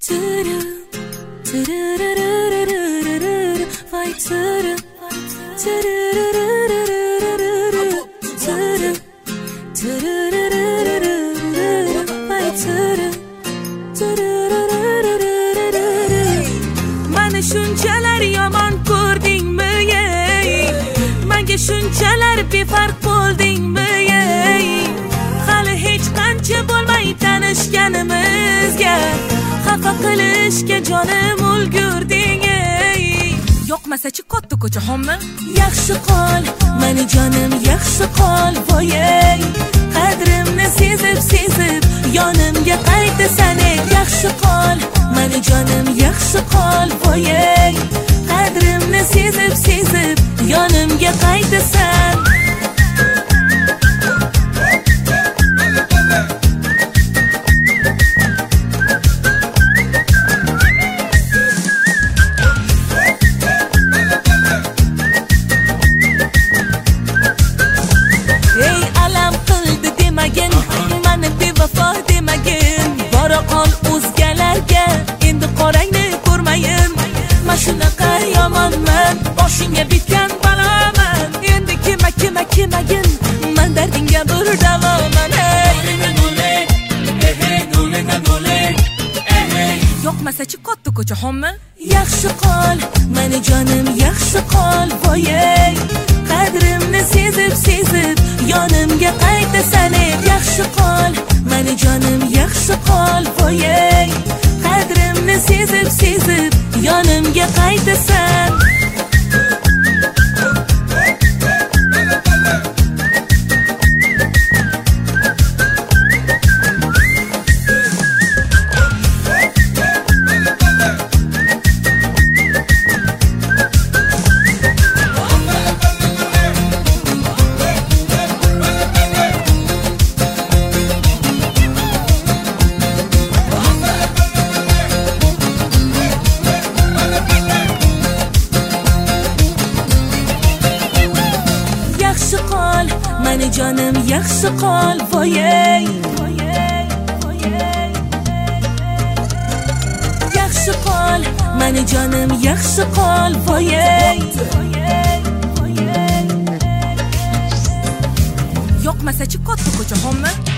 Mani shunchalar yomon ko'rdingmi ey? Menga shunchalar befarq bo'ldingmi ey? Hali hech qancha bo'lmay tanishganimizga xafa qilishga jonim ulgurding ey. Yo'qmasa-chi katta ko'chahommi? Yaxshi qol, meni jonim yaxshi qol voy ey. Qadrimni sezib yonimga qaytasan ey. Yaxshi qol, meni jonim yaxshi qol voy ey. Qadrimni sezib yonimga qaytasan. Shunaqa yomonman, boshingga bitgan baloman. Endi kimagin, men dardingga bir davoman ey. Yo'qmasa-chi katta ko'chahommi? Yaxshi qol, meni jonim yaxshi qol voy ey. Qadrimni sezib yonimga qaytasan ey. Yaxshi qol, meni jonim yaxshi qol voy ey. Qadrimni sezib yonimga qaytasan. Meni jonim yaxshi qol voy ey. Yaxshi qol, meni jonim yaxshi qol voy ey. Yo'qmasa-chi katta ko'chahommi?